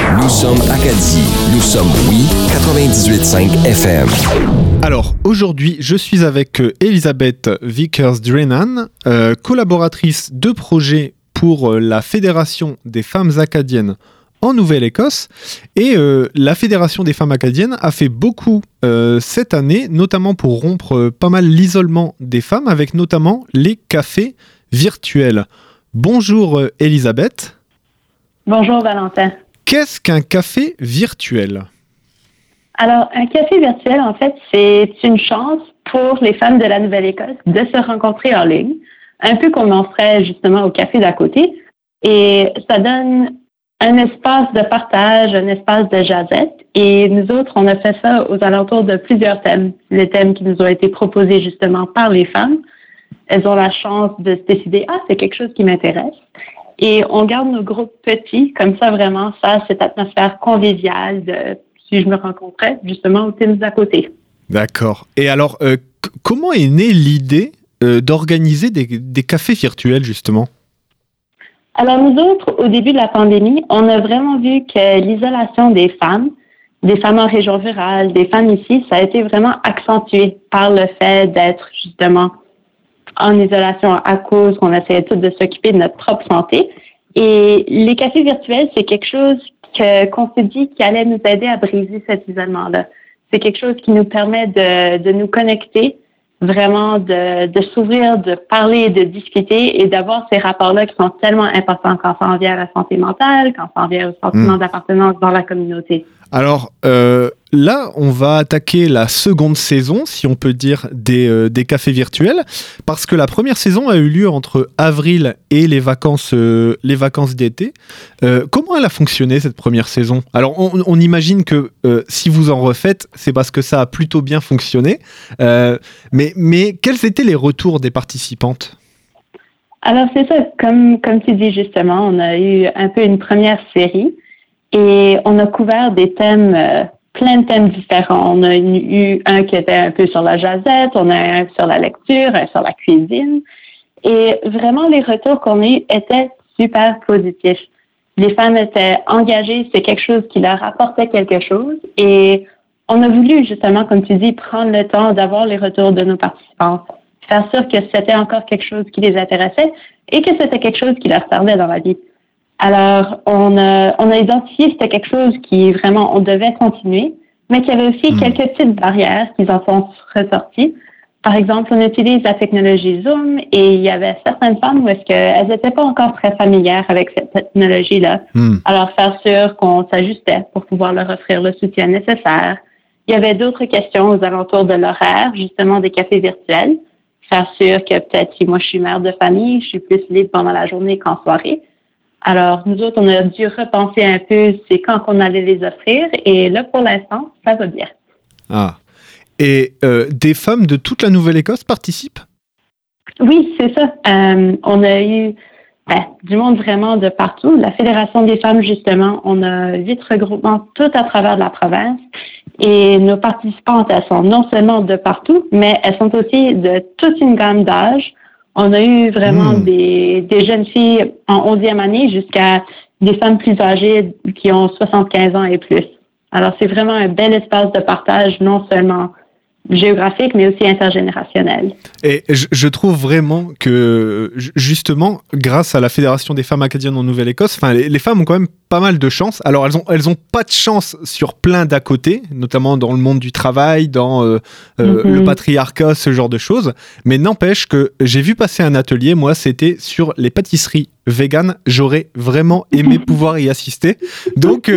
Nous sommes Acadie. Nous sommes Oui 98.5 FM. Alors, aujourd'hui, je suis avec Elisabeth Vickers-Drennan, collaboratrice de projet pour la Fédération des femmes acadiennes en Nouvelle-Écosse. Et la Fédération des femmes acadiennes a fait beaucoup cette année, notamment pour rompre pas mal l'isolement des femmes, avec notamment les cafés virtuels. Bonjour Elisabeth. Bonjour Valentin. Qu'est-ce qu'un café virtuel? Alors, un café virtuel, en fait, c'est une chance pour les femmes de la Nouvelle-Écosse de se rencontrer en ligne, un peu comme on ferait justement au café d'à côté. Et ça donne un espace de partage, un espace de jasette. Et nous autres, on a fait ça aux alentours de plusieurs thèmes. Les thèmes qui nous ont été proposés justement par les femmes. Elles ont la chance de se décider, c'est quelque chose qui m'intéresse. Et on garde nos groupes petits, comme ça vraiment, ça a cette atmosphère conviviale de si je me rencontrais justement au Teams d'à côté. D'accord. Et alors, comment est née l'idée d'organiser des cafés virtuels justement? Alors nous autres, au début de la pandémie, on a vraiment vu que l'isolation des femmes en région rurale, des femmes ici, ça a été vraiment accentué par le fait d'être justement en isolation à cause qu'on essayait tous de s'occuper de notre propre santé. Et les cafés virtuels, c'est quelque chose qu'on s'est dit qui allait nous aider à briser cet isolement-là. C'est quelque chose qui nous permet de nous connecter, vraiment de s'ouvrir, de parler, de discuter et d'avoir ces rapports-là qui sont tellement importants quand ça en vient à la santé mentale, quand ça en vient au sentiment d'appartenance dans la communauté. Alors, là, on va attaquer la seconde saison, si on peut dire, des cafés virtuels, parce que la première saison a eu lieu entre avril et les vacances d'été. Comment elle a fonctionné, cette première saison? Alors, on imagine que si vous en refaites, c'est parce que ça a plutôt bien fonctionné. Mais quels étaient les retours des participantes? Alors, c'est ça. Comme tu dis justement, on a eu un peu une première série. Et on a couvert des thèmes, plein de thèmes différents. On a eu un qui était un peu sur la jasette, on a un sur la lecture, un sur la cuisine. Et vraiment, les retours qu'on a eus étaient super positifs. Les femmes étaient engagées, c'est quelque chose qui leur apportait quelque chose. Et on a voulu, justement, comme tu dis, prendre le temps d'avoir les retours de nos participants, faire sûr que c'était encore quelque chose qui les intéressait et que c'était quelque chose qui leur servait dans la vie. Alors, on a identifié que c'était quelque chose qui vraiment, on devait continuer, mais qu'il y avait aussi quelques petites barrières qui en sont ressorties. Par exemple, on utilise la technologie Zoom et il y avait certaines femmes où est-ce qu'elles n'étaient pas encore très familières avec cette technologie-là. Alors, faire sûr qu'on s'ajustait pour pouvoir leur offrir le soutien nécessaire. Il y avait d'autres questions aux alentours de l'horaire, justement des cafés virtuels. Faire sûr que peut-être si moi je suis mère de famille, je suis plus libre pendant la journée qu'en soirée. Alors, nous autres, on a dû repenser un peu c'est quand qu'on allait les offrir. Et là, pour l'instant, ça va bien. Ah. Et des femmes de toute la Nouvelle-Écosse participent? Oui, c'est ça. On a eu du monde vraiment de partout. La Fédération des femmes, justement, on a 8 regroupements tout à travers la province. Et nos participantes, elles sont non seulement de partout, mais elles sont aussi de toute une gamme d'âge. On a eu vraiment des jeunes filles en 11e année jusqu'à des femmes plus âgées qui ont 75 ans et plus. Alors, c'est vraiment un bel espace de partage, non seulement géographique, mais aussi intergénérationnel. Et je trouve vraiment que, justement, grâce à la Fédération des femmes acadiennes en Nouvelle-Écosse, les femmes ont quand même pas mal de chance. Alors, elles ont pas de chance sur plein d'à côté, notamment dans le monde du travail, dans le patriarcat, ce genre de choses. Mais n'empêche que j'ai vu passer un atelier, moi, c'était sur les pâtisseries vegan. J'aurais vraiment aimé pouvoir y assister. Donc,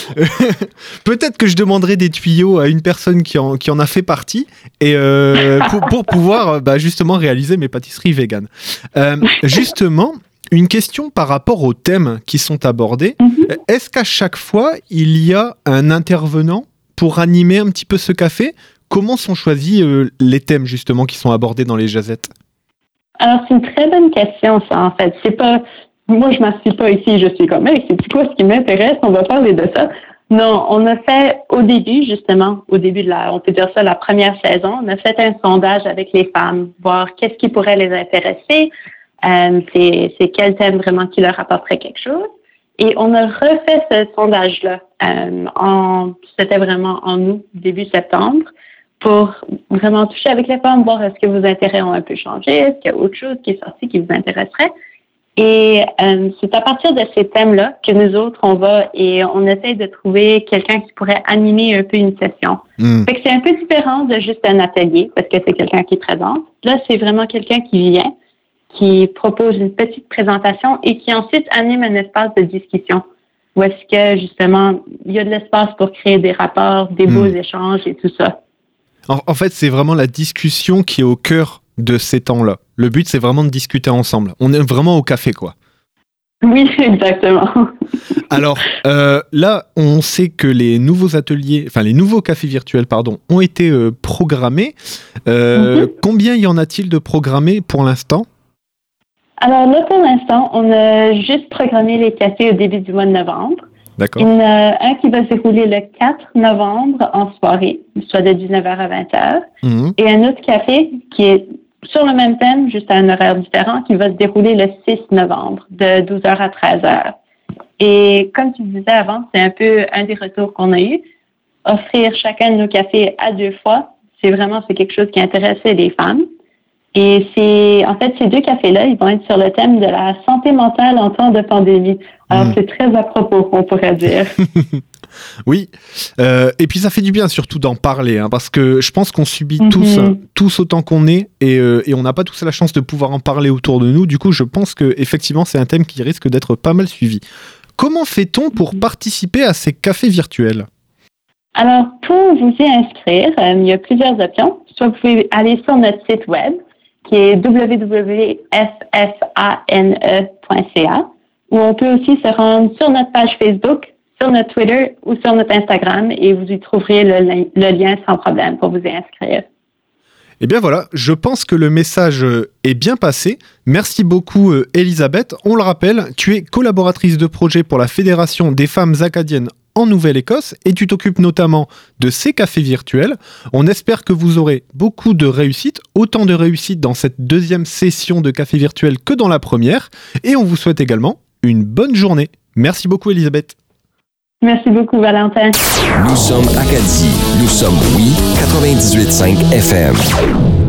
peut-être que je demanderai des tuyaux à une personne qui en a fait partie et pour pouvoir justement réaliser mes pâtisseries vegan. Justement, une question par rapport aux thèmes qui sont abordés. Est-ce qu'à chaque fois, il y a un intervenant pour animer un petit peu ce café? Comment sont choisis les thèmes justement qui sont abordés dans les jazettes? Alors, c'est une très bonne question, ça, en fait. C'est pas, moi, je m'assieds pas ici, je suis comme, hey, c'est quoi ce qui m'intéresse? On va parler de ça. Non, on a fait au début, justement, on peut dire ça, la première saison, on a fait un sondage avec les femmes, voir qu'est-ce qui pourrait les intéresser, c'est quel thème vraiment qui leur apporterait quelque chose. Et on a refait ce sondage-là. C'était vraiment en août, début septembre, pour vraiment toucher avec les femmes, voir est-ce que vos intérêts ont un peu changé, est-ce qu'il y a autre chose qui est sorti qui vous intéresserait. Et c'est à partir de ces thèmes-là que nous autres, on va et on essaie de trouver quelqu'un qui pourrait animer un peu une session. Fait que c'est un peu différent de juste un atelier, parce que c'est quelqu'un qui présente. Là, c'est vraiment quelqu'un qui vient, qui propose une petite présentation et qui ensuite anime un espace de discussion où est-ce que, justement, il y a de l'espace pour créer des rapports, des beaux échanges et tout ça. En fait, c'est vraiment la discussion qui est au cœur de ces temps-là. Le but, c'est vraiment de discuter ensemble. On est vraiment au café, quoi. Oui, exactement. Alors, là, on sait que les nouveaux cafés virtuels, ont été programmés. Combien y en a-t-il de programmés pour l'instant? Alors là, pour l'instant, on a juste programmé les cafés au début du mois de novembre. D'accord. Il y en a un qui va se dérouler le 4 novembre en soirée, soit de 19h à 20h. Et un autre café qui est sur le même thème, juste à un horaire différent, qui va se dérouler le 6 novembre, de 12h à 13h. Et comme tu disais avant, c'est un peu un des retours qu'on a eu. Offrir chacun de nos cafés à 2 fois, c'est quelque chose qui intéressait les femmes. Et ces 2 cafés-là, ils vont être sur le thème de la santé mentale en temps de pandémie. Alors, c'est très à propos, on pourrait dire. Oui. Et puis, ça fait du bien, surtout, d'en parler, hein, parce que je pense qu'on subit tous autant qu'on est, et on n'a pas tous la chance de pouvoir en parler autour de nous. Du coup, je pense qu'effectivement, c'est un thème qui risque d'être pas mal suivi. Comment fait-on pour participer à ces cafés virtuels? Alors, pour vous y inscrire, il y a plusieurs options. Soit vous pouvez aller sur notre site web, qui est www.ffane.ca, où on peut aussi se rendre sur notre page Facebook, sur notre Twitter ou sur notre Instagram, et vous y trouverez le lien sans problème pour vous y inscrire. Eh bien voilà, je pense que le message est bien passé. Merci beaucoup Elisabeth. On le rappelle, tu es collaboratrice de projet pour la Fédération des femmes acadiennes en Nouvelle-Écosse et tu t'occupes notamment de ces cafés virtuels. On espère que vous aurez beaucoup de réussite, autant de réussite dans cette deuxième session de café virtuel que dans la première. Et on vous souhaite également une bonne journée. Merci beaucoup Elisabeth. Merci beaucoup Valentin. Nous sommes Acadie. Nous sommes Oui 98.5 FM.